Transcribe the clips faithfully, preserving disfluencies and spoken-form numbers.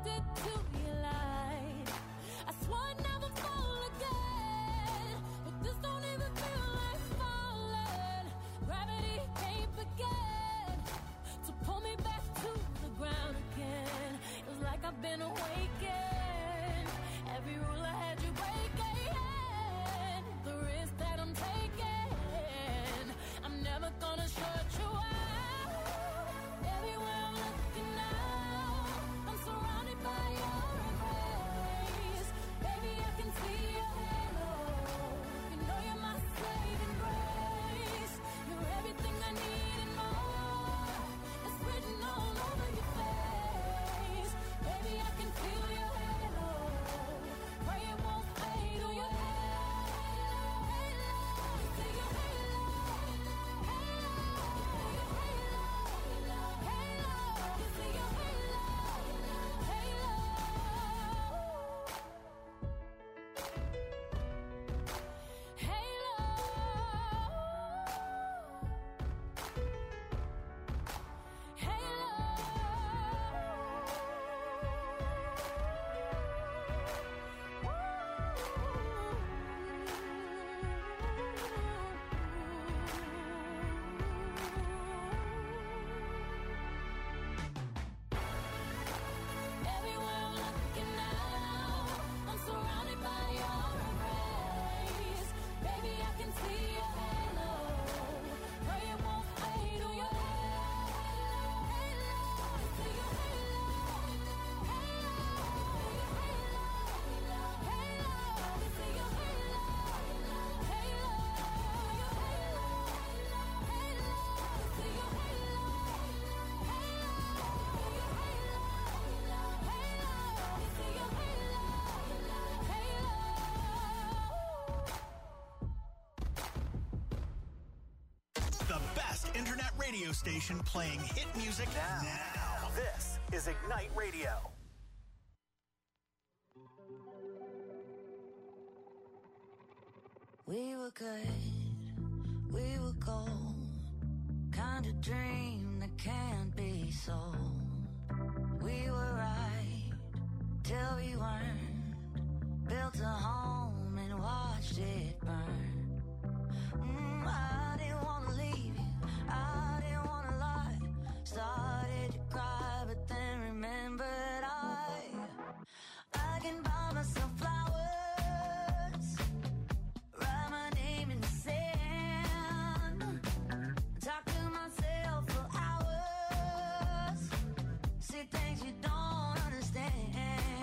addicted to your light. I swore I'd never fall again, but this don't even feel like falling. Gravity can't begin to pull me back to the ground again. It was like I've been awakened. Every rule I had you breaking, the risk that I'm taking, I'm never gonna shut you out. Everywhere I'm looking now, I'm surrounded by your embrace. Baby, I can see your halo. You know you're my saving grace. You're everything I need and more. It's written all over your face. Baby, I can feel your halo. Pray it won't fade. Oh, your halo, halo. See your halo, halo, your halo, halo. You see your halo, halo. Everywhere I'm looking now, I'm surrounded by your embrace. Baby, I can see your halo. Pray it won't fade. Oh, your halo, halo. See your halo, halo. Your halo, halo. See your halo, halo. Your halo, halo. See your halo, halo. Your halo, halo. See your halo, halo. The best internet radio station playing hit music now. Now, this is Ignite Radio. We were good, we were gold, kind of dream that can't be sold. We were right till we weren't, built a home and watched it burn. Mm, I didn't want to leave you, I didn't want to lie, started to cry but then remembered I, I can buy myself flowers, write my name in the sand, talk to myself for hours, see things you don't understand.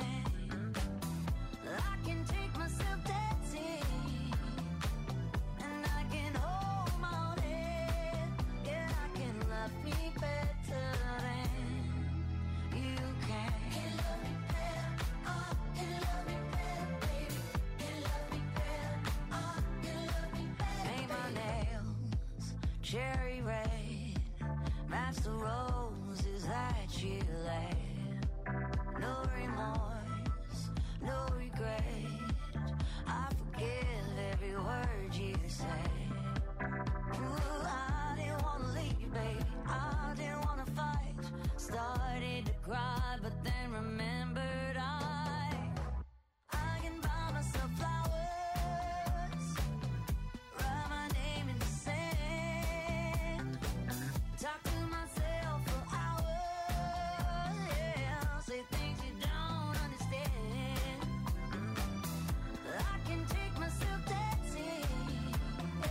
I can take myself dancing, and I can hold my own head. Yeah, I can love me better than you can. Can love me better, oh, can love me better, baby. Can love me better, oh, can love me better. Paint my nails cherry red, match the roses that you laid. No remorse, no regret, I forgive every word you say. Ooh, I didn't want to leave, baby, I didn't want to fight, started to cry but then remembered I, I can buy myself flowers, write my name in the sand, talk to myself for hours, yeah, say things you don't understand. I can take myself dancing,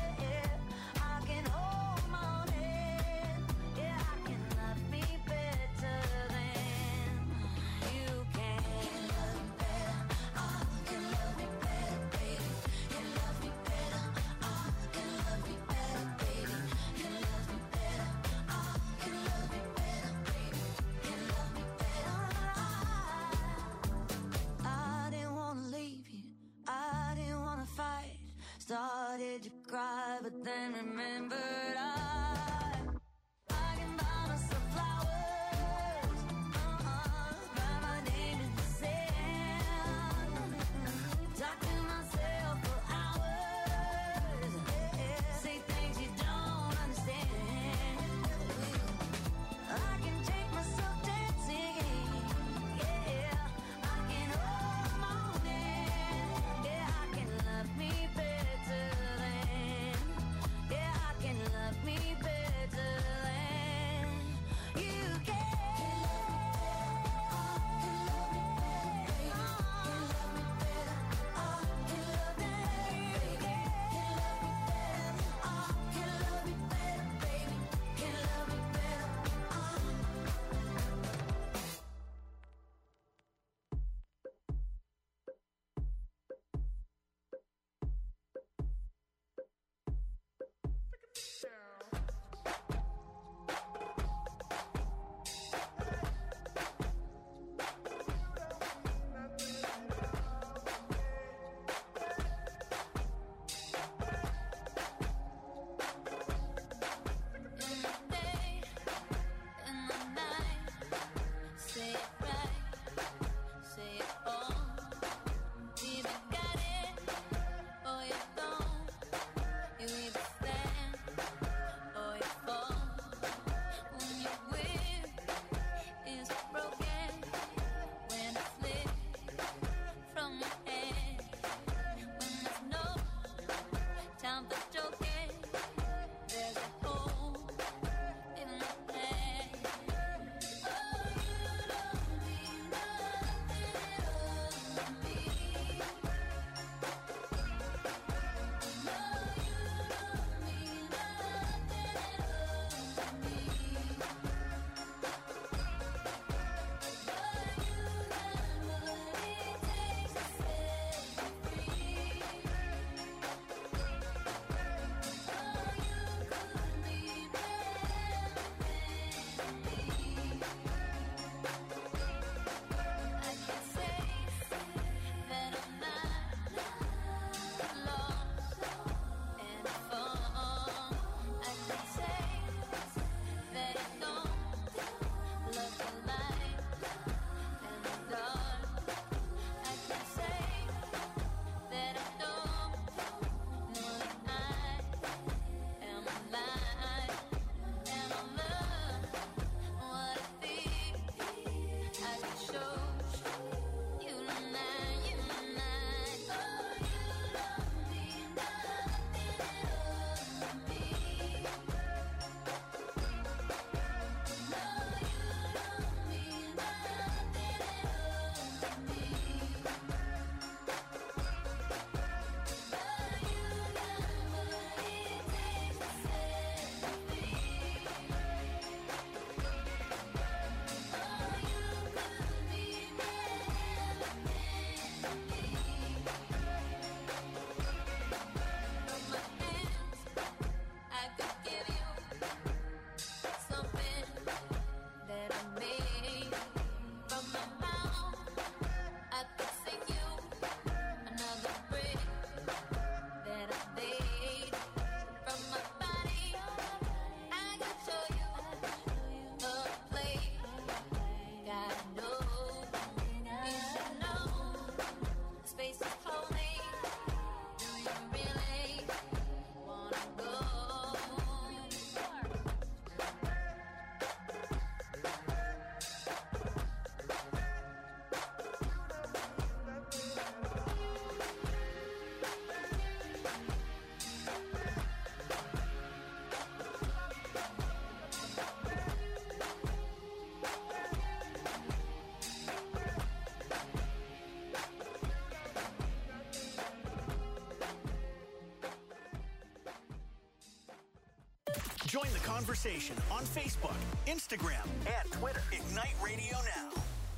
Join the conversation on Facebook, Instagram, and Twitter. Ignite Radio Now.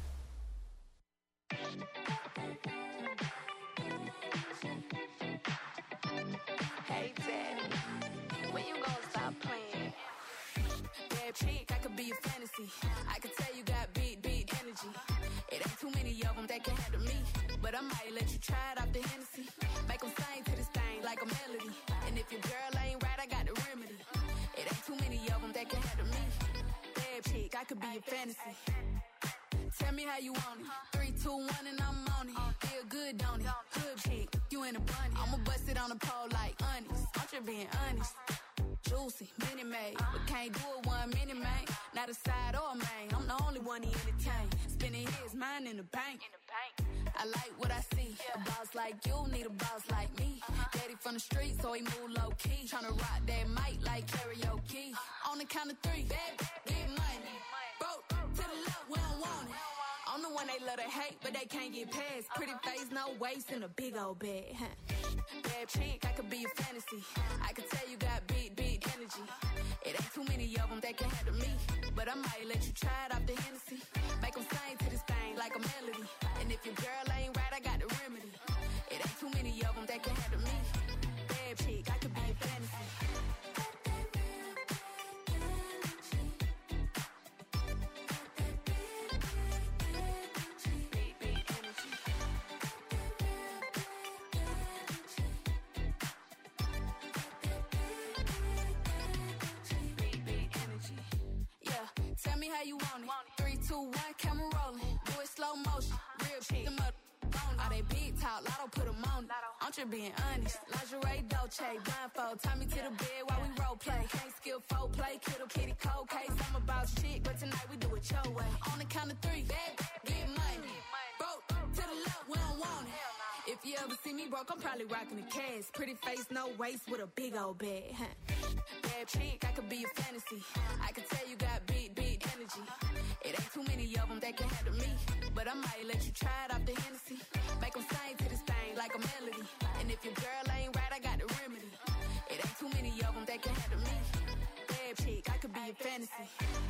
Hey, Daddy, when you gonna stop playing? Bad chick, I could be a fantasy. I could tell you got big, big energy. It ain't too many of them that can handle me. But I might let you try it off the Hennessy. Make them sing to this thing like a melody. And if your girl ain't right, I got the remedy. It ain't too many of them that can handle me. Bad chick, I could be a fantasy. Tell me how you want it. Three, two, one, and I'm on it. Feel good, don't it? Good chick, you in a bunny. I'ma bust it on the pole like honest. I'm just being honest. Juicy, mini made, but can't do it one minute, man. Not a side or a main. I'm the only one he entertain. Spending his mind in the bank. I like what I see. A boss like you need a boss like me. Daddy from the street, so he move low key. Tryna rock that mic like karaoke. On the count of three, bad, get money. Broke to the left, we don't want it. I'm the one they love to hate, but they can't get past. Pretty face, no waist, and a big old bag. Huh? Bad chick, I could be a fantasy. I could tell you got big, big energy. It ain't too many of them that can handle me. But I might let you try it off the Hennessy. Make them sing to this thing like a melody. And if your girl ain't right, I got the remedy. It ain't too many of them that can handle me. Bad chick, I could be a fantasy. Tell me how you want it. Three, two, one, camera rolling. Do it slow motion. Real chick. Them up on all they big talk. Lotto put them on it. I'm just being honest. Lingerie, Dolce, blindfold. Tie me to the bed while we role play. Can't skill folk play. Kiddo, kitty, cold case. I'm about shit, but tonight we do it your way. On the count of three, bad, get money. Broke to the left, we don't want it. If you ever see me broke, I'm probably rocking the cash. Pretty face, no waist, with a big old bag. Huh? Bad chick, I could be a fantasy. I could tell you got big, big energy. It ain't too many of them that can handle me. But I might let you try it off the Hennessy. Make them sing to this thing like a melody. And if your girl ain't right, I got the remedy. It ain't too many of them that can handle me. Bad chick, I could be a fantasy.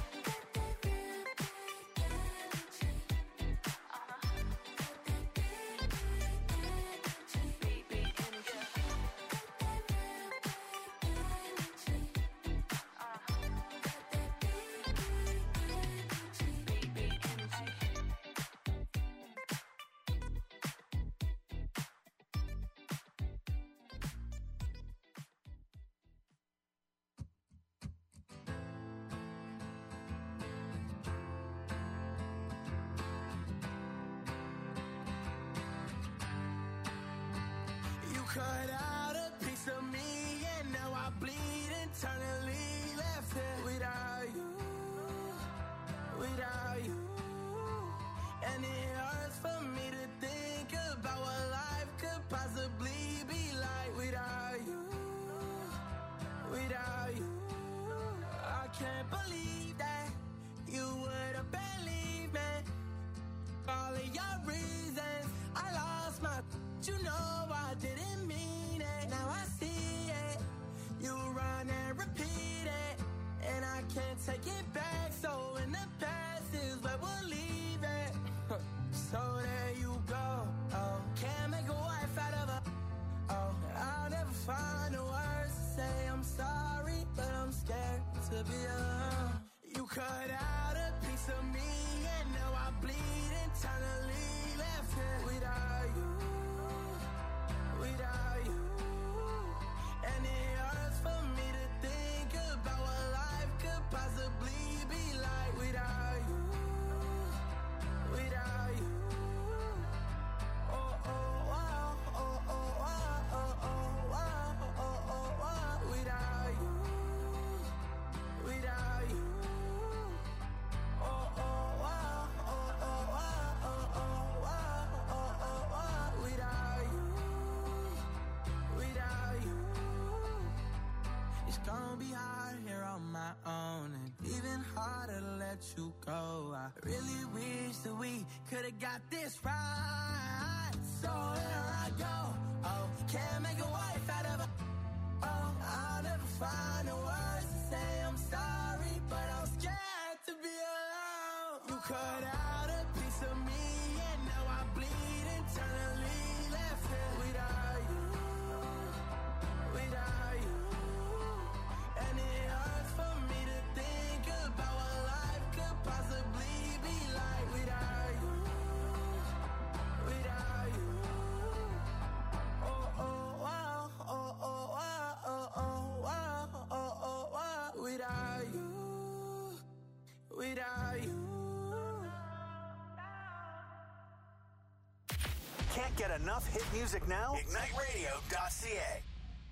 Cut out a piece of me, and now I bleed internally. Left it without you, without you. And it hurts for me to think about what life could possibly be like without you, without you. I can't believe that you would have believed me. All of your reasons, I lost my. You know I didn't mean it. Now I see it. You run and repeat it, and I can't take it back. So in the past is where we'll leave it. So there you go. Oh, can't make a wife out of her. Oh, I'll never find the words to say I'm sorry, but I'm scared to be alone. You cut out a piece of me, and now I bleed internally. Left it without you, without you. And it hurts for me to think about what life could possibly be like without you, without you. Oh, oh, wow, oh, oh, wow, oh, oh, wow, oh, oh, wow, without you, without you. Oh, oh, wow, oh, oh, wow, oh, oh, wow, oh, oh, wow, without you, without you. It's gonna be hard here on my own, and even harder to let you go. I really wish that we could've got this right. So here I go. Oh, can't make a wife out of her. Oh, I'll never find the words to say I'm sorry, but I'm scared to be alone. You cut out a piece of me, and now I bleed internally. Left here without you, without you. And it hurts for me to think about what life could possibly be like without you, without you. Oh, oh, wow, oh, oh, wow, oh, oh, wow, oh, oh, wow. Without you, without you. Can't get enough hit music now? Ignite Radio dot C A.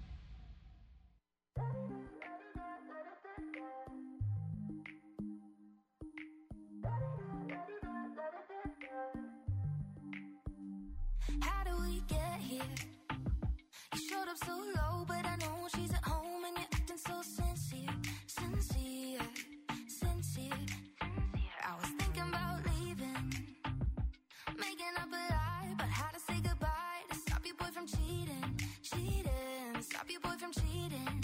How do we get here? You showed up so low, but I know she's at home and you're acting so sincere, sincere, sincere. I was thinking about leaving, making up a lie about how to say goodbye to stop your boy from cheating, cheating, stop your boy from cheating.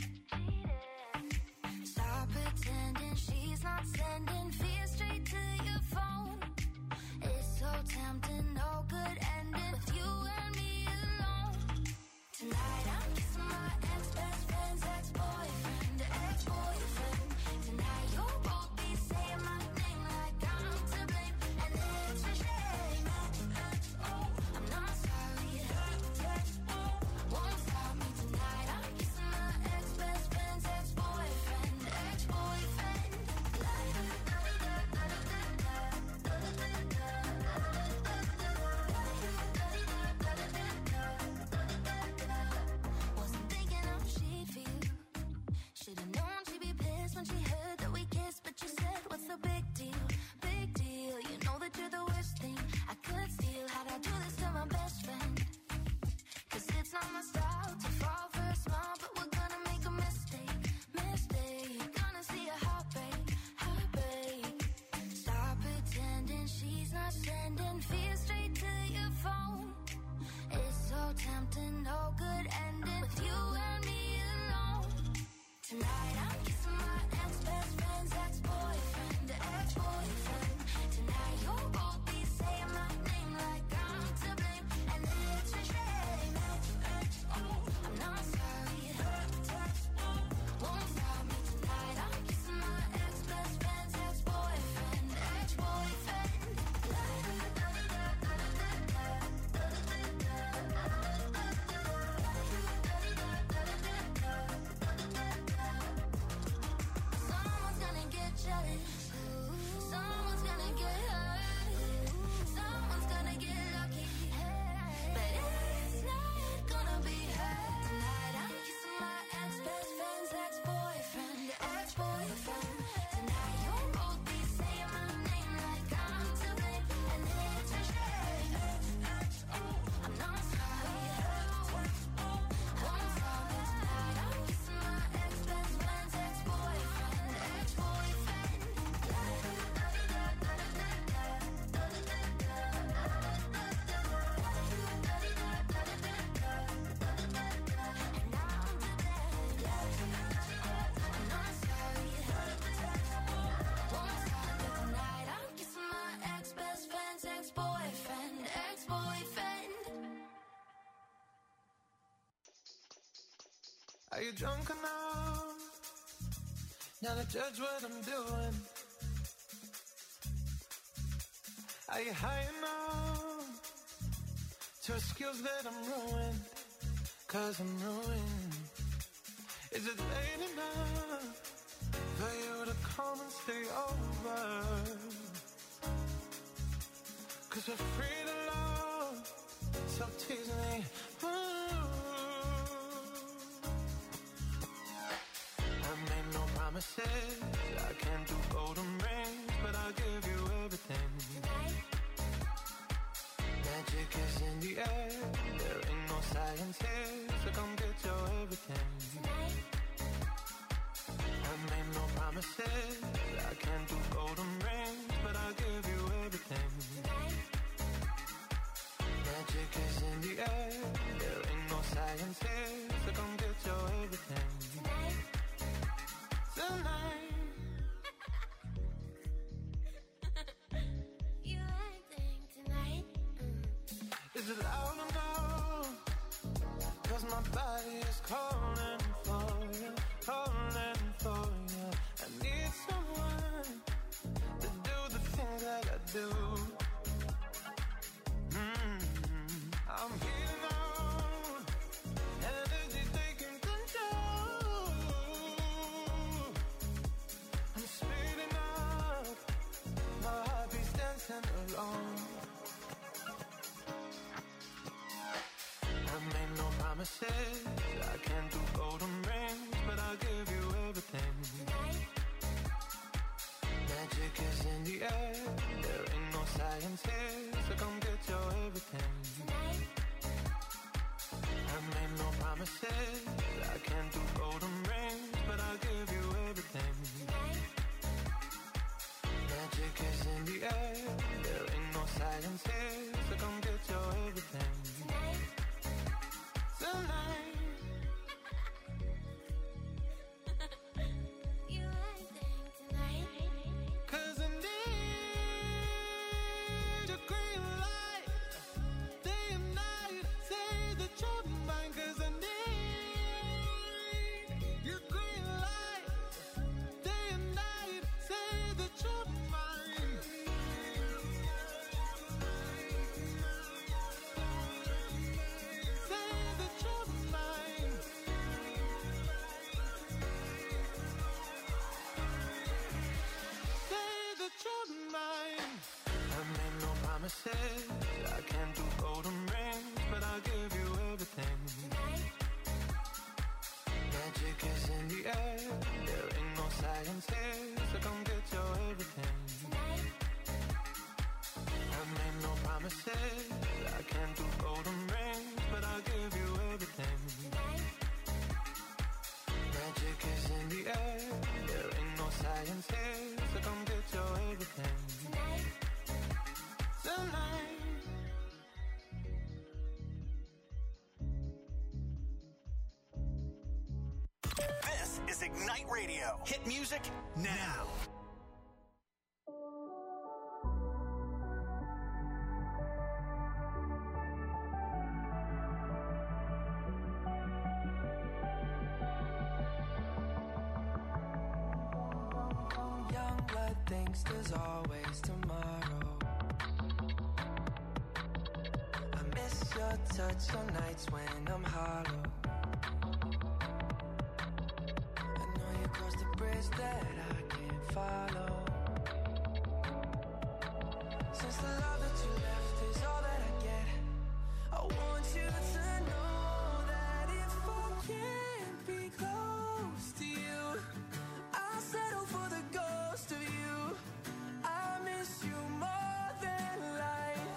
Stop pretending she's not sending fear straight to your phone. It's so tempting, no good ending with you and me alone. Tonight I'm kissing my ex-best friend's ex-boyfriend, ex-boyfriend. Tonight you'll both be saying my name like I'm to blame, and it's a shame. Oh, I'm not sorry. Won't stop me tonight. I'm kissing my ex-best friend's ex-boyfriend, ex-boyfriend. Wasn't thinking how she'd feel. Should've known she'd be pissed when she heard that we kissed. But you said, what's the big deal? Big deal. You know that you're the worst thing I could steal. How'd I do this to my best friend? Cause it's not my style to fall for a smile, but we're gonna make a mistake, mistake. Gonna see a heartbreak, heartbreak. Stop pretending she's not sending fear straight to your phone. It's so tempting, no good ending with you and me alone. Tonight I'm kissing my ex-best friend's ex-boyfriend, ex-boyfriend. Tonight you'll both be saying my name like I'm to blame, and it's a shame. Oh, I'm not sorry. Won't stop me tonight. I'm kissing my ex-best friend's ex-boyfriend, ex-boyfriend. Someone's gonna get jealous. Someone's gonna get hurt. Someone's gonna get lucky. But it's not gonna be her. Tonight I'm kissing my ex-best friend's ex-boyfriend, ex-boyfriend. Tonight you'll both be saying my name like I'm to blame, and it's a shame. I'm not sorry. Won't stop me tonight. I'm kissing my ex-best friend's ex-boyfriend, ex-boyfriend. And now I'm to blame. I'm not sorry. Won't stop me tonight. I'm kissing my ex-best friend's ex-boyfriend, ex-boyfriend. Are you drunk enough now to judge what I'm doing? Are you high enough to excuse that I'm ruined? Cause I'm ruined. Is it late enough for you to come and stay over? Cause we're free to love, so tease me. Ooh. I made no promises, I can't do golden rings, but I'll give you everything. Magic is in the air, there ain't no science here, so come get your everything. I made no promises, I can't do golden rings, but I'll give you everything. Magic is in the air, there ain't no science here, so come get your everything. Is it loud enough? Cause my body is calling for you, calling for you. I need someone to do the things that I do. Mm-hmm. I'm getting on, energy's taking control. I'm speeding up, my heartbeat's dancing along. I made no promises, I can't do golden rings, but I'll give you everything. Magic is in the air, there ain't no science here, so come get your everything. I made no promises, I can't do golden rings, but I'll give you everything. Magic is in the air, there ain't no science here, so come get your everything. Tonight. You anything tonight? Cause I need your green light, day and night, say that you're mine. Cause I need your green light, day and night, say that you're mine. Say that you're mine. Say that you're mine. I made no promises, I can't do golden rings, but I'll give you everything. Magic is in the air, there ain't no science here, so come get your everything. I made no promises, I can't do golden rings, but I'll give you everything. Magic is in the air, there ain't no science here, so come get your everything. Tonight. This is Ignite Radio. Hit music now. Young blood thinks there's always tomorrow. I miss your touch on nights when I'm hollow. I know you crossed the bridge that I can't follow. Since the love that you left is all that I get, I want you to know that if I can't be close to you, I'll settle for the ghost of you. I miss you more than life.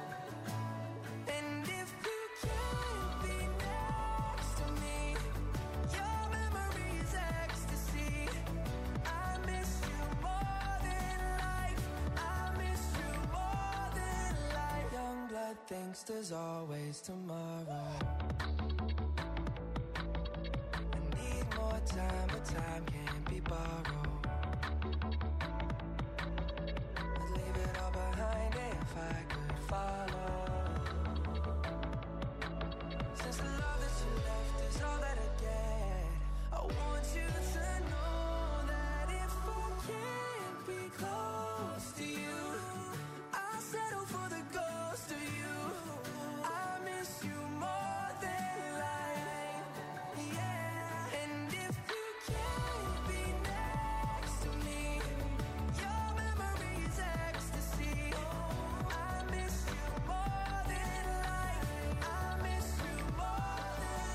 And if you can't be next to me, your memory's ecstasy. I miss you more than life. I miss you more than life. Young blood thinks there's always tomorrow. I need more time, but time can't be borrowed. I'd leave it all behind if I could follow. Since the love that you left is all that I get, I want you to know that if I can't be close to you, I'll settle for the ghost of you. I miss you more than life. Yeah. And if you can't be next to me, your memory's ecstasy. I miss you more than life. I miss you more than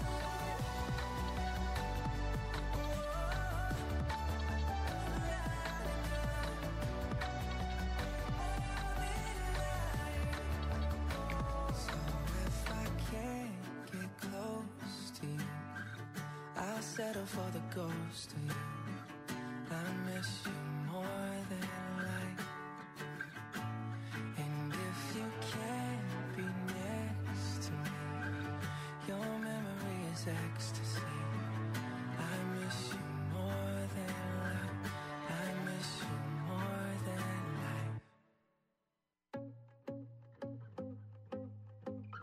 life. So if I can't get close to you, I'll settle for the ghost of you. I miss you more than life. And if you can't be next to me, your memory is ecstasy. I miss you more than life. I miss you more than life.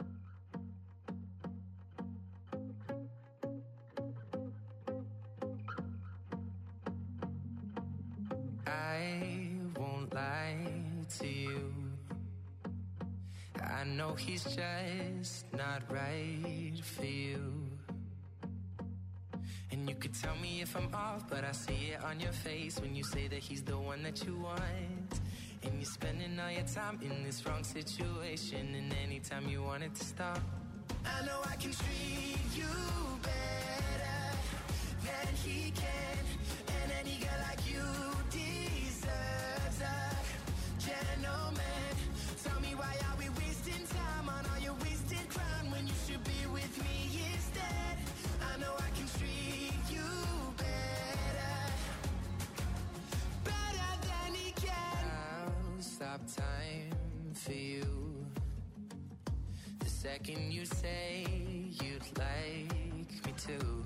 I won't lie to you. I know he's just not right for you. And you could tell me if I'm off, but I see it on your face when you say that he's the one that you want. And you're spending all your time in this wrong situation, and anytime you want it to stop, I know I can treat you better than he can. And any girl like you deserves a gentleman. Tell me, why are we wasting time on all your wasted crown when you should be with me instead? I know I can treat you better, better than he can. I'll stop time for you the second you say you'd like me to.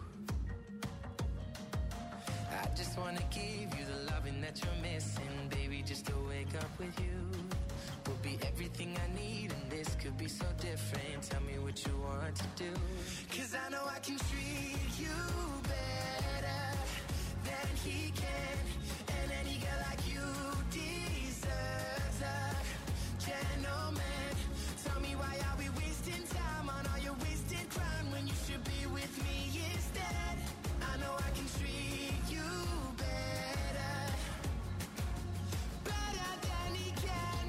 I just wanna give you the loving that you're missing, baby, just to wake up with you will be everything I need, and this could be so different. Tell me what you want to do, 'cause I know I can treat you better than he can. And any girl like you deserves a gentleman. Tell me, why are we wasting time on all your wasted crown when you should be with me instead? I know I can treat you better, better than he can,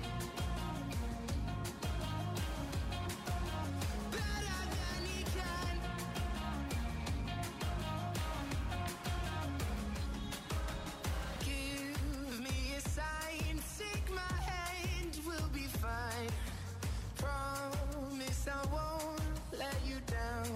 better than he can. Give me a sign, take my hand, we'll be fine. Promise I won't let you down.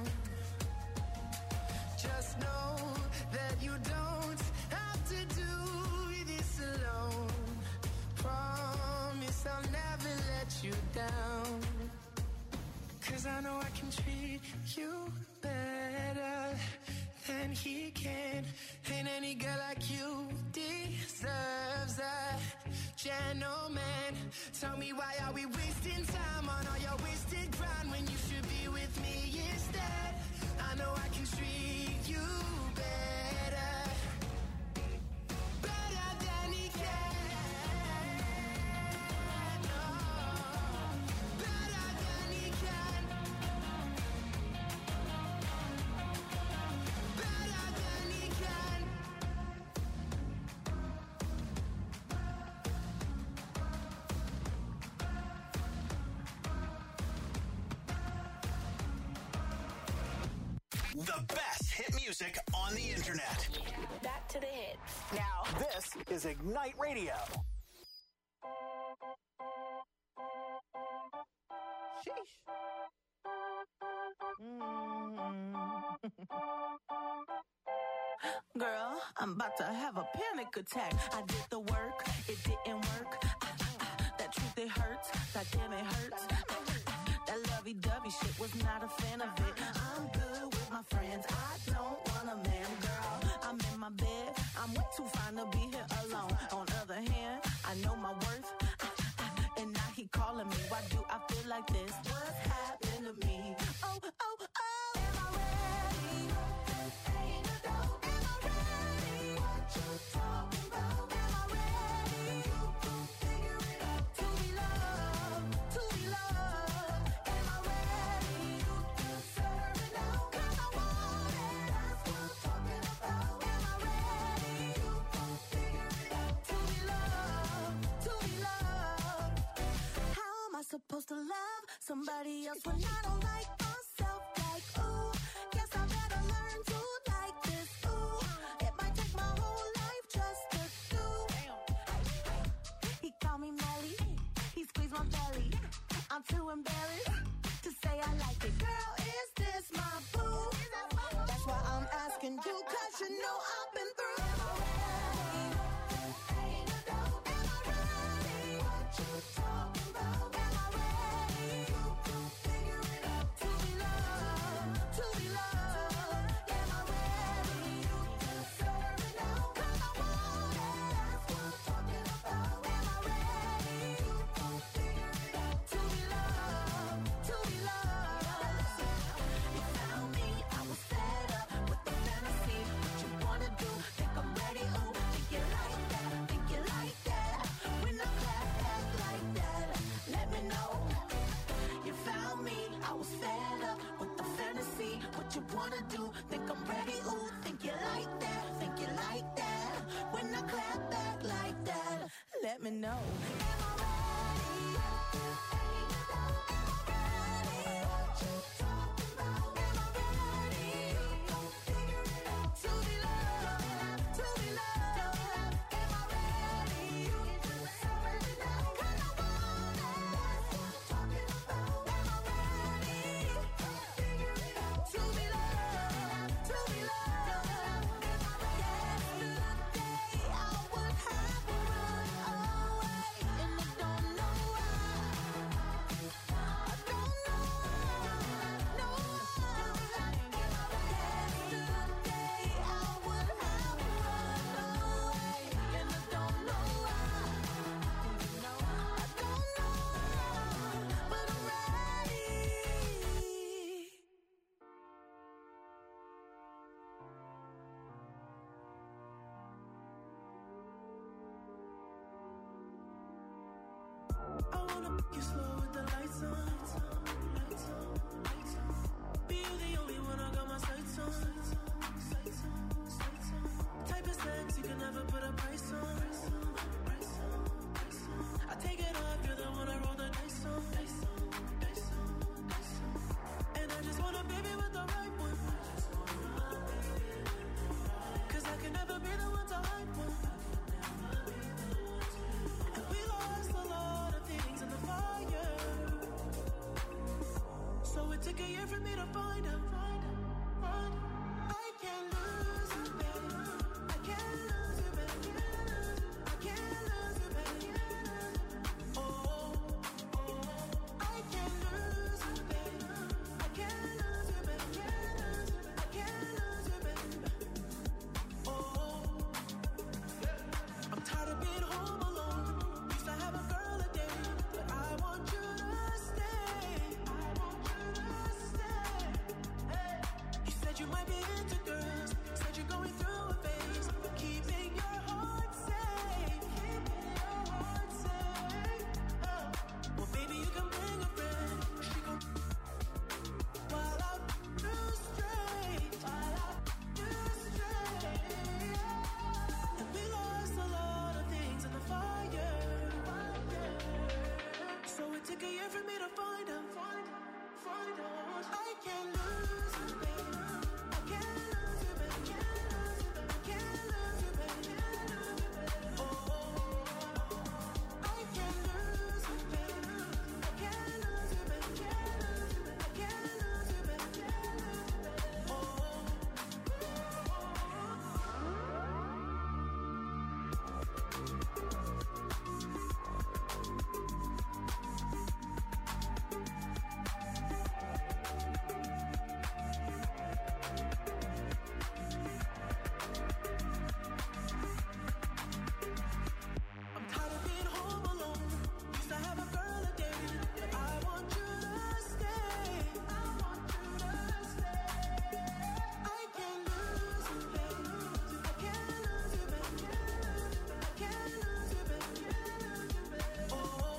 Just know that you don't have to do this alone. Promise I'll never let you down. 'Cause I know I can treat you better than he can. And any girl like you deserves a gentleman. Tell me, why are we wasting time on all your wasted ground when you should be with me instead? I know I can treat you better, better than he can. Oh, better than he can, better than he can. The best hit music on the internet. Back to the hits. Now, this is Ignite Radio. Sheesh. Girl, I'm about to have a panic attack. I did the work, it didn't work. Ah, ah, ah, that truth, it hurts. That damn, it hurts. Ah, ah, ah, that lovey-dovey shit, was not a fan of it. I'm good with my friends. I don't want a man, girl. I'm in my bed. I'm way too fine to be here alone. On other hand, I know my worth. Ah, ah, ah, and now he calling me. Why do I feel like this? What's happened to me? Oh, oh, oh. Am I ready? Ain't no doubt. Am I ready? What you talking about? Am I ready? You can figure it out. To be loved, to be loved. Am I ready? You deserve it now. 'Cause I want it. That's what I'm talking about. Am I ready? You can figure it out. To be loved, to be loved. How am I supposed to love somebody else when I don't like myself? Like, ooh, guess I better learn to like this. Ooh, it might take my whole life just to do. He called me Melly, he squeezed my belly. I'm too embarrassed to say I like it. Girl, is this my boo? That's why I'm asking you, 'cause you know I've been through. Am I ready? Ain't no doubt. Am I ready? What you talking about? Am I ready? You can figure it out. To wanna do. Think I'm ready, ooh, think you like that, think you like that. When I clap back like that, let me know. Am I ready? Am I ready? What you talking about? Am I ready? Don't figure it out. To be loved, to be loved. Am I ready? You already know. 'Cause I want it. That's what I'm talking about. Am I ready? Don't figure it out. To be loved, to be loved. Am I ready? Yesterday I would have run away, and I don't know why. I don't know, no why. Yesterday I would have run away, and I don't know why. I don't know, but I'm ready. I wanna make you slow with the lights on. Lights on, lights on. Be you the only one I got my sights on. Sights on, sights on. Type of sex you can never put a price on. Price on, price on. I take it off, you're the one I roll the dice on. Dice on, dice on, dice on. And I just want a baby with the right one. Cause I can never be the one to hype one. And we lost a lot of things in the fire. So it took a year for me to find her. Find her, find her. I can't lose you, baby. I can't lose you, baby. I can't lose you, baby. Oh, oh. I can't lose you, baby. I can't lose you, baby. I can't lose you, baby. Oh, I'm tired of being home alone. Used to have a girl a day, but I want you to stay. I want you to stay. Hey. You said you might be into girls. Said you're going through a phase, but keeping your heart safe. Keeping your heart safe. Oh. Well, baby, you can bring a friend. She gon' while I do straight. While I do straight. And we lost a lot of things in the fire. So it took a year for me to find her. Find her, find her. I can't lose you, baby. I can't lose you, baby. I can't lose you, baby. Oh, I can't lose you, baby. I can't lose you, baby. I can't lose you, baby. I'm tired of being home alone. Used to have a girl a day, but I want you to stay. I want you to stay. I can't lose you, baby. I can't lose you, baby. I can't lose you, baby. Oh,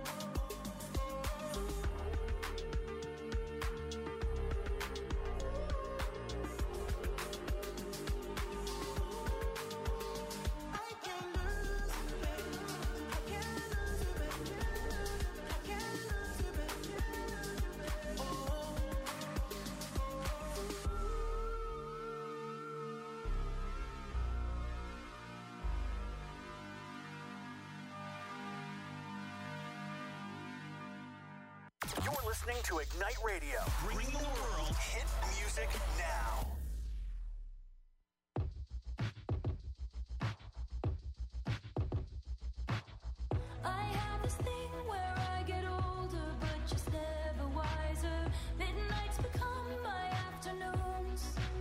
I can't lose you, baby. I can't lose you, baby. I can't lose you, baby. Oh. You're listening to Ignite Radio. Bringing the world hit music now. I have this thing where I get older, but just never wiser. Midnights become my afternoons.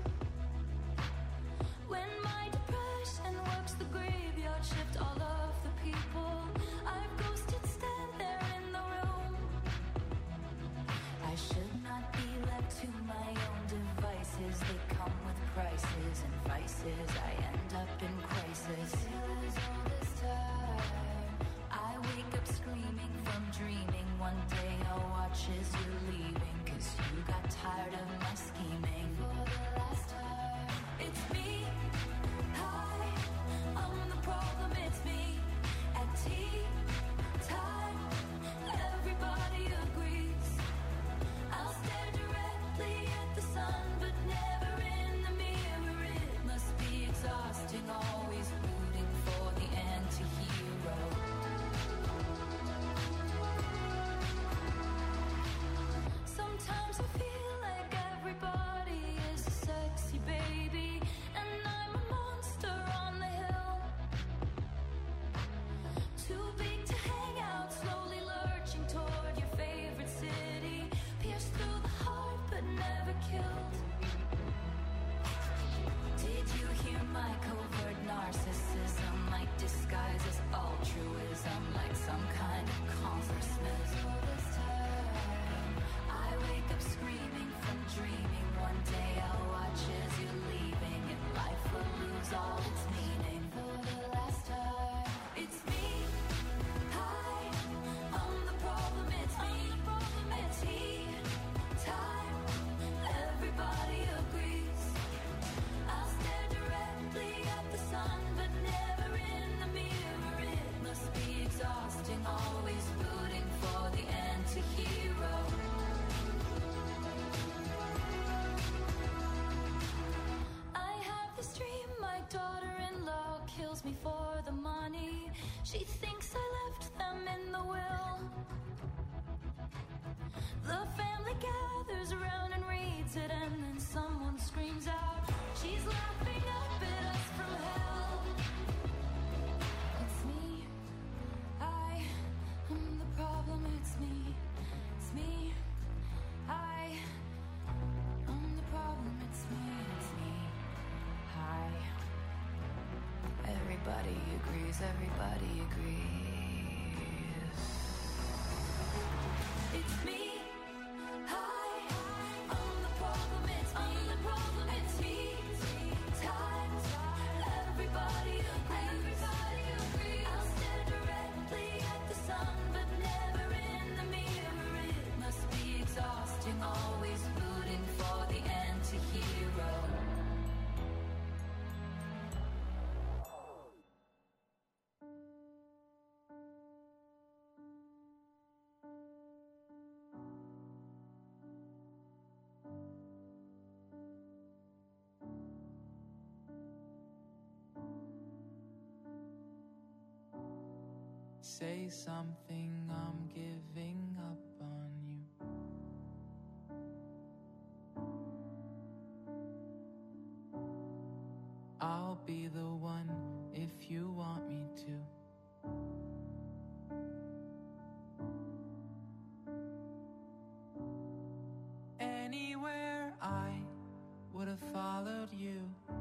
When my depression works the graveyard shift, all of the people I've ghosted stand there in the room. I should not be left to my own devices. They come with prices and vices. I end up in crisis. Still as all this time, I wake up screaming from dreaming. one day I'll watch as you're leaving, 'cause you got tired of my scheming. For the last time, it's me. Hi, I'm the problem, it's me. At tea time, everybody agrees. I'll stare directly at the sun, but never in the mirror. It must be exhausting, always rooting for the anti-hero. Sometimes I feel like everybody is a sexy baby, and I'm a monster on the hill. Too big to hang out, slowly lurching toward your favorite city. Pierced through the heart, but never killed. Did you hear my covert narcissism? Like disguise as altruism, like some kind of consciousness. All this time, I wake up screaming from dreaming. One day I'll watch as you're leaving, and life will lose all its meaning. For the last time, it's me. Hi, I'm the problem, it's me. At tea time, everybody agrees. I'll stare directly at the sun, but never in the mirror. It must be exhausting, always rooting for the anti-hero. I have this dream, my daughter-in-law kills me for the money. She thinks I left them in the will. The family gathers around and reads it, and then someone screams out, she's laughing up at us from hell. It's me. I am the problem, it's me. It's me. I am the problem, it's me. It's me. Hi. Everybody agrees, everybody agrees. It's me. Hi, I'm the problem, it's me. I'm the problem, it's me. Time, everybody agrees. Everybody agrees. I'll stare directly at the sun, but never in the mirror. It must be exhausting, always rooting for the anti-hero. Say something, I'm giving up on you. I'll be the one if you want me to. Anywhere I would have followed you.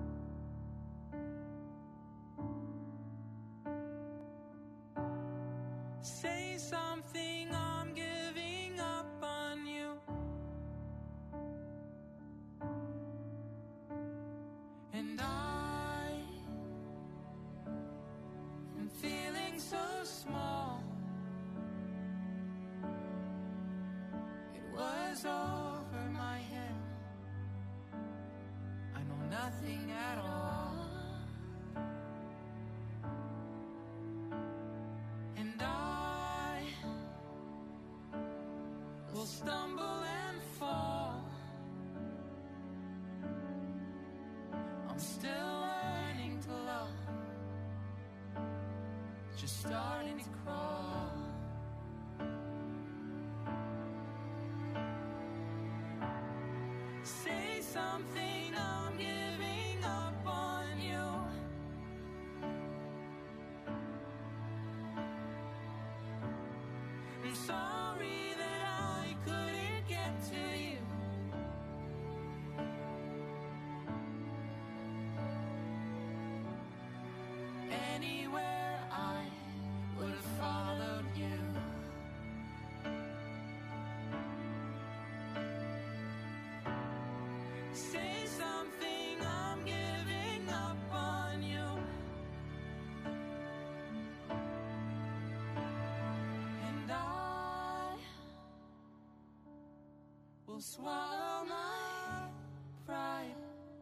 Say something, I'm giving up on you. And I am feeling so small. It was over my head. I know nothing at all. And I will stumble and fall. I'm still learning to love, just starting to crawl. Say something, I'm giving up on you. I'm sorry that I couldn't get to you. Anywhere I would have followed you. Say will swallow my pride.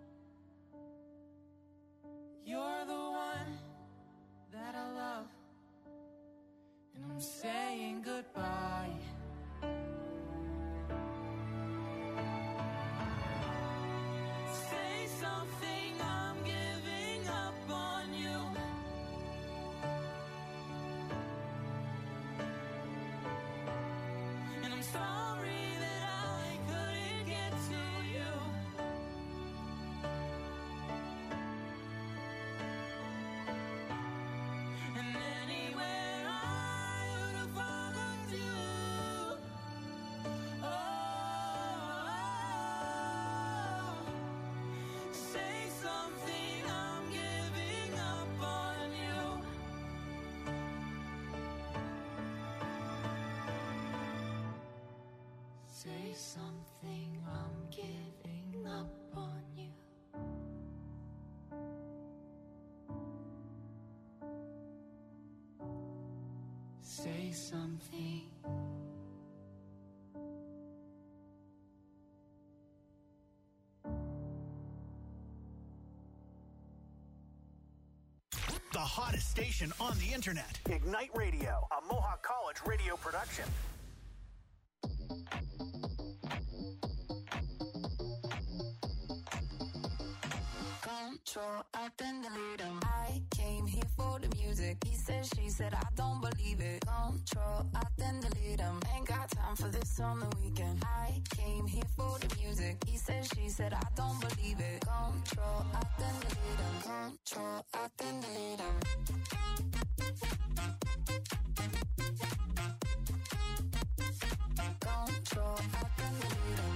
You're the one that I love, and I'm saying goodbye. Say something, I'm giving up on you. And I'm sorry that I couldn't get to you. And anywhere I would have followed you. Oh, say something, I'm giving up on you. Say something, I'm giving up on you. Say something. The hottest station on the internet. Ignite Radio, a Mohawk College radio production. Control, I then delete him. I came here for the music. He said, she said, I don't believe it. Control, I then delete him. Ain't got time for this on the weekend. I came here for the music. He said, she said, I don't believe it. Control, I then delete him. Control, I then delete him. Control, I then delete him.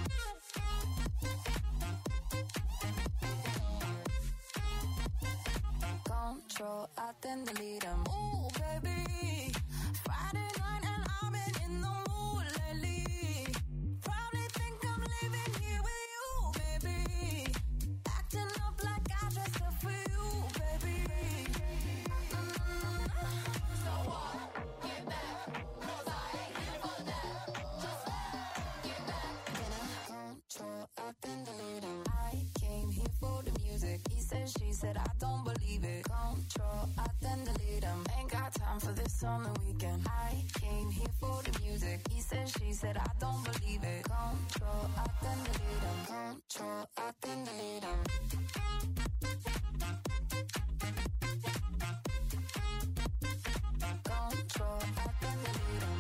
Control, I then delete him. Ooh, baby. Friday night and I've been in the mood lately. Probably think I'm leaving here with you, baby. Acting up like I dressed up for you, baby. Mm-hmm. So what? Get back. 'Cause I ain't here for that. Just get back. Then I control, I then delete him. I came here for the music. He said, she said, I don't believe it. Control, I then delete him. Ain't got time for this on the weekend. I came here for the music. He said, she said, I don't believe it. Control, I then delete him. Control, I then delete him. Control, I then delete him.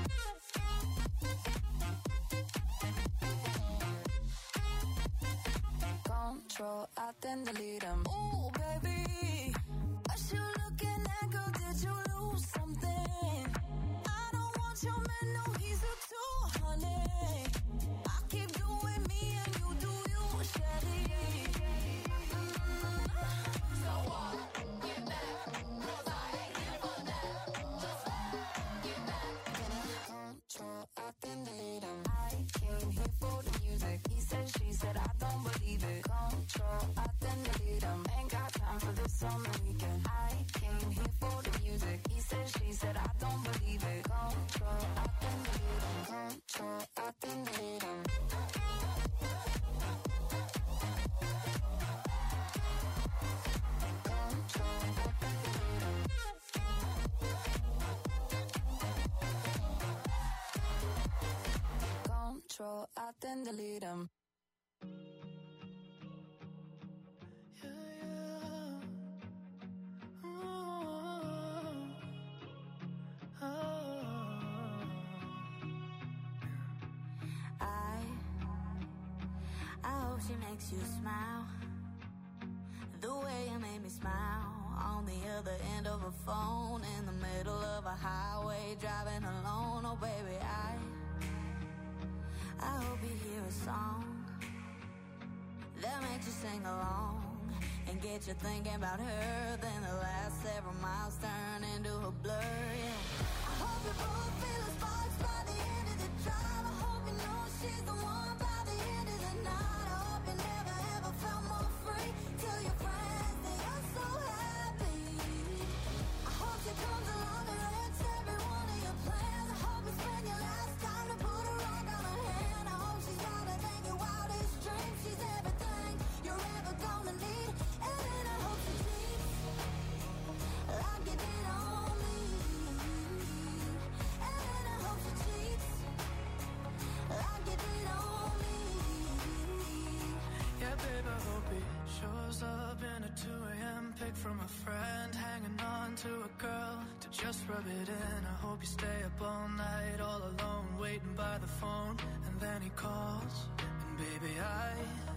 Control, I then delete him. Ooh, baby. What you looking at, girl? Did you lose something? I don't want your man, no, he's a two, honey. I keep doing me and you do you, Shelly. Mm-hmm. So what? Get back. 'Cause I ain't here for that. Just get back. Then I control, I then delete him. I came here for the music. He said, she said, I don't believe it. Control, I then delete him. Ain't got time for this on the weekend. I came here for the music. He said, she said, I don't believe it. Control, I then delete him. Control, I then delete him. Control, I then delete him. Control, I then delete him. She makes you smile the way you made me smile on the other end of a phone in the middle of a highway driving alone. Oh baby, I I hope you hear a song that makes you sing along and get you thinking about her. Then the last several miles turn into a blur. Yeah. I hope you both feel the sparks by the end of the drive. I hope you know she's the one by the end of the night. I hope you never ever felt more free. Tell your friends that you're so happy. I hope she comes along and wrecks every one of your plans. I hope you spend your last time to put a rock on her hand. I hope she's proud to thank you to a girl to just rub it in. I hope you stay up all night, all alone, waiting by the phone. And then he calls, and baby, I,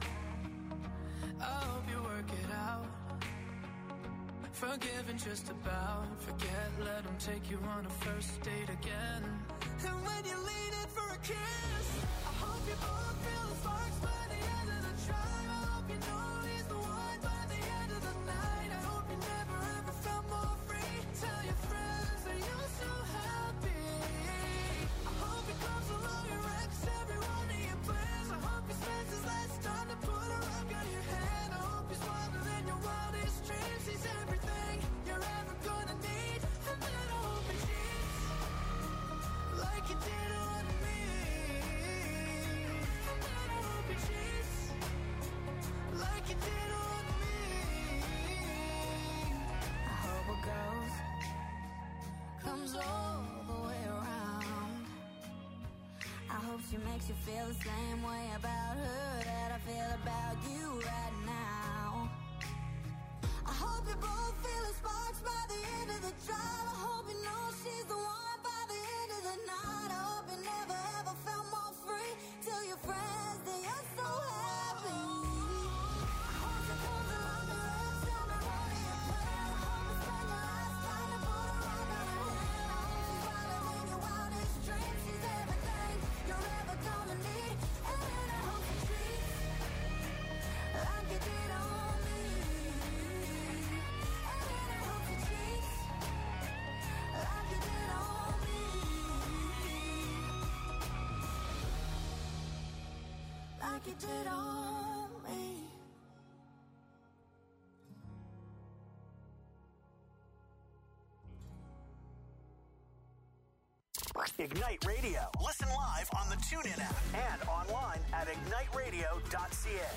I hope you work it out. Forgive and just about forget, let him take you on a first date again. And when you lean in for a kiss, I hope you both feel the sparks by the end of the drive. I hope you know he's the one by the end of the night. I hope you never ever felt more free. Tell your friends that you're so happy. I hope he comes along and wrecks every one of your plans. I hope he spends his last time to put a rock on your hand. I hope he's wilder than your wildest dreams. He's everything you're ever gonna need. And then I hope he cheats like you did on me. And then I hope he cheats like you did on me. I hope it goes, comes all the way around. I hope she makes you feel the same way about her that I feel about you right now. I hope you both feel the sparks by the end of the drive. I hope you know she's the one by the end of the night. I hope you never ever felt more free. Tell your friends that you're so happy. I hope she comes along and wrecks every one of your plans. I hope you spend your last time to put a rock on your hand. I hope she's wilder than your wildest dreams. She's everything you're ever gonna need. And then I hope she treats like you did on me. And then I hope she treats like you did on me. Like you did on me. Ignite Radio. Listen live on the TuneIn app and online at ignite radio dot c a.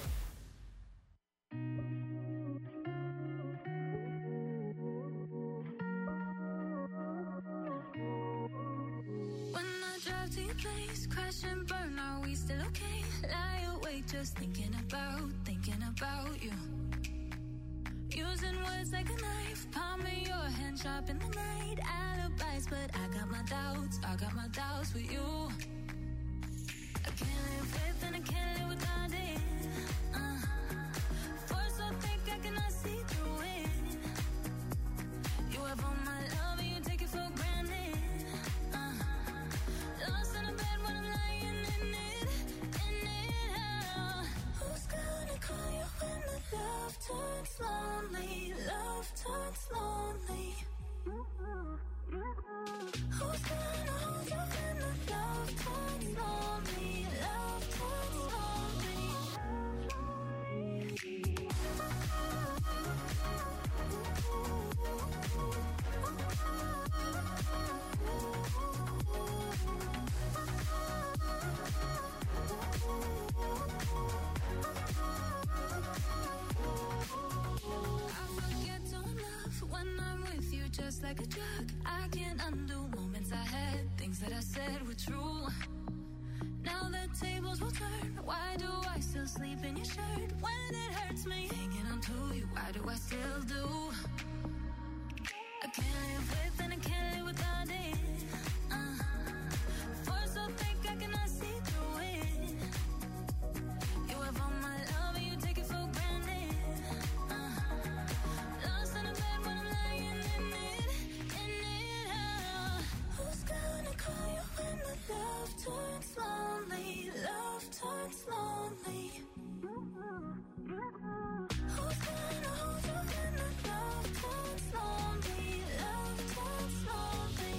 When I drive to your place, crash and burn, are we still okay? Lie awake just thinking about, thinking about you. Using words like a knife, palming your hand sharp in the night. Alibis, but I got my doubts, I got my doubts with you. I can't live with and I can't live without it. Uh, force so thick I cannot see through it. You have all my love and you take it for granted. Uh, lost in a bed when I'm lying in it, in it. Uh, who's gonna call you when the love turns lonely? Love turns lonely. Who's gonna hold you when the love turns lonely? Love turns just like a drug. I can't undo moments I had, things that I said were true. Now the tables will turn. Why do I still sleep in your shirt when it hurts me? Hanging on to you, why do I still do? I can't live with and I can't live without it. Uh, force so thick I cannot see through it. You have all my love and you take it for granted. Uh, lost in a bed when I'm lying in it, in it. Uh, who's gonna call you when the love turns lonely? Love turns lonely. Who's gonna hold you when the love turns lonely? Love turns lonely.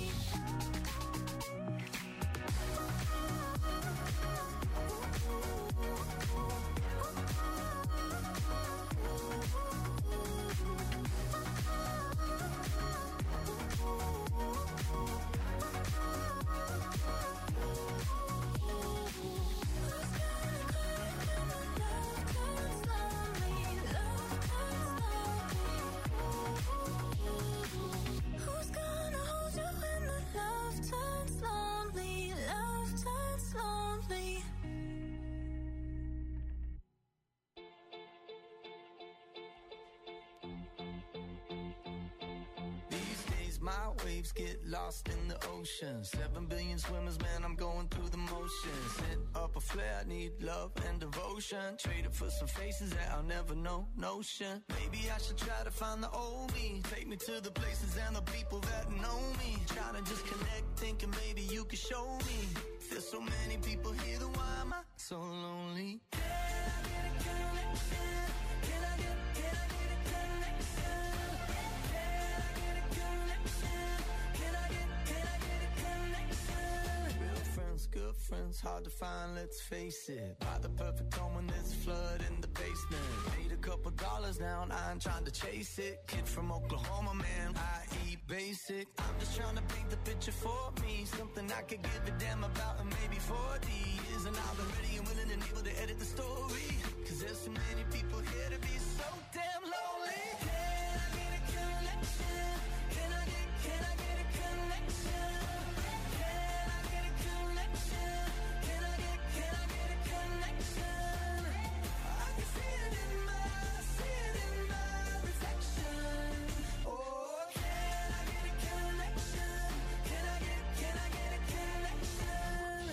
waves get lost in the ocean. Seven billion swimmers, man, I'm going through the motions. Set up a flare, I need love and devotion. Trade it for some faces that I'll never know, notion. Maybe I should try to find the old me. Take me to the places and the people that know me. Trying to just connect, thinking maybe you could show me. There's so many people here, then why am I so lonely? Can I get a connection? Can I get, can I get a connection? Can I get a connection? Can I get, can I get a connection? Real friends, good friends, hard to find, let's face it. Buy the perfect home when there's a flood in the basement. Made a couple dollars now and I ain't trying to chase it. Kid from Oklahoma, man, I eat basic. I'm just trying to paint the picture for me. Something I could give a damn about in maybe forty years. And I've been ready and willing and able to edit the story. Cause there's so many people here to be so damn lonely. Can I get a connection? Can I get, can I get a connection? Can I get a connection? Can I get, can I get a connection? I can see it in my, see it in my reflection. Oh, can I get a connection? Can I get, can I get a connection?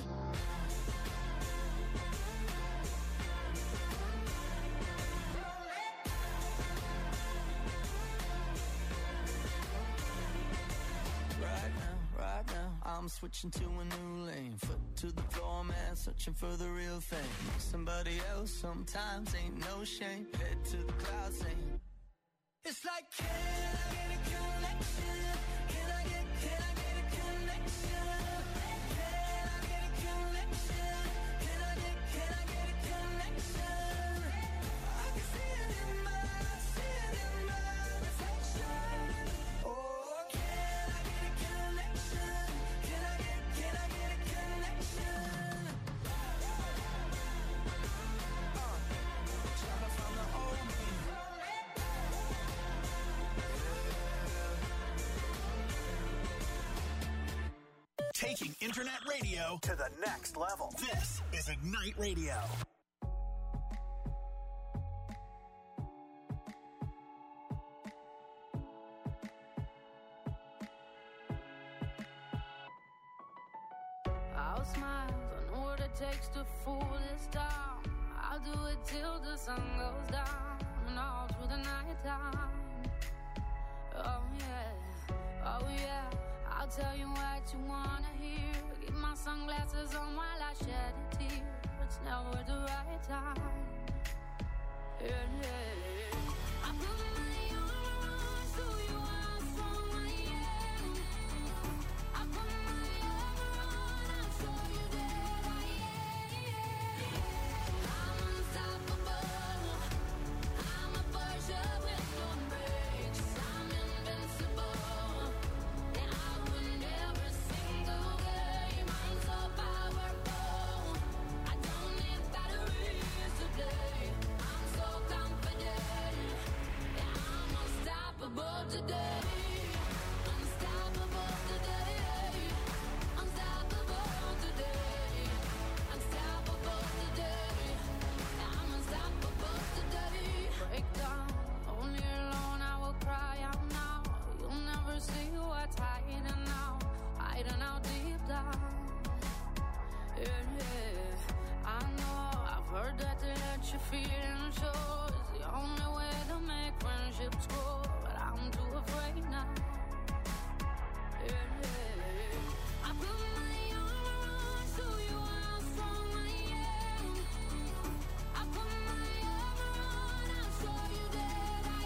Right now, right now, I'm switching to a new lane. Foot to the floor, man, searching for the real thing. Somebody else sometimes ain't no shame. Head to the clouds, saying, it's like, can I get a connection? Can I get, can I get a connection? Can I get a connection? Can I get, can I get a connection? I can see it in my, see it in my reflection. Oh, can I get a connection? Can I get, can I get a connection? Uh, trying to find the old me. Taking internet radio to the next level. This is Ignite Radio. I'll smile, I know what it takes to fool this town. I'll do it till the sun goes down and all through the night time. Oh yeah, oh yeah, I'll tell you what you wanna hear. Keep my sunglasses on while I shed a tear. It's never the right time. Yeah, yeah. I put my armor on, show you how strong I am. I put my armor on, I'll show you that I am. I'm unstoppable. I'm a Porsche with no brakes. I'm invincible. And I win every single game. I'm so powerful. I don't need batteries to play. I'm so confident. Yeah, I'm unstoppable today. Unstoppable today. Unstoppable today. Unstoppable today. I'm unstoppable today. Break down, only alone I will cry out now. You'll never see what's hiding now, hiding out deep down. Yeah, yeah. I know, I've heard that to let you feel and show is the only way to make friendships grow, but I'm too afraid now. Yeah, yeah. I put my armor on, show you how strong I am. I put my armor on, I'll show you that I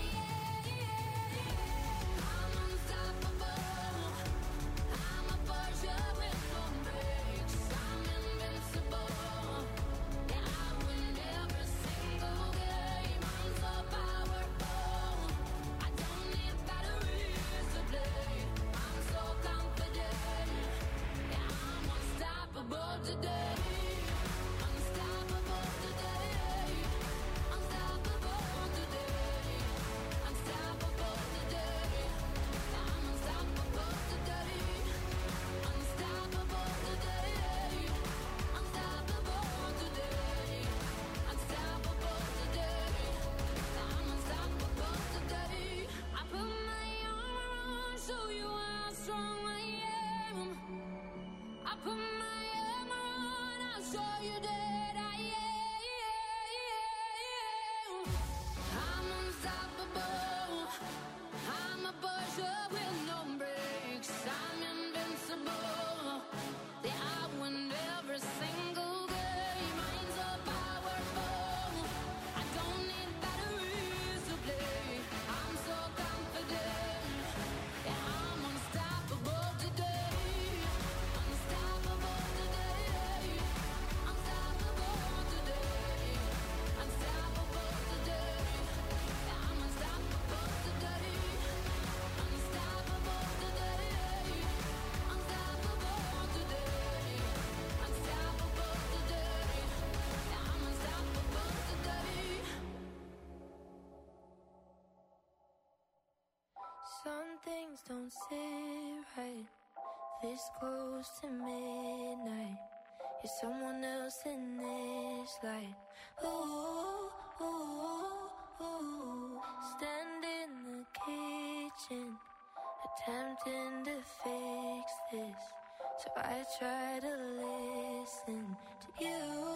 am. I'm unstoppable. I'm a Porsche with no brakes. I'm invincible. Yeah, I win every single game. I'm so powerful. I don't need batteries to play. I'm so confident. Yeah, I'm unstoppable today. Unstoppable today. Unstoppable today. Unstoppable today. I'm unstoppable today. Unstoppable today. Unstoppable today. Unstoppable today. I'm unstoppable today. I put my armor on, show you how strong sit right this close to midnight. You're someone else in this light. Ooh, ooh, ooh. Stand in the kitchen, attempting to fix this. So I try to listen to you.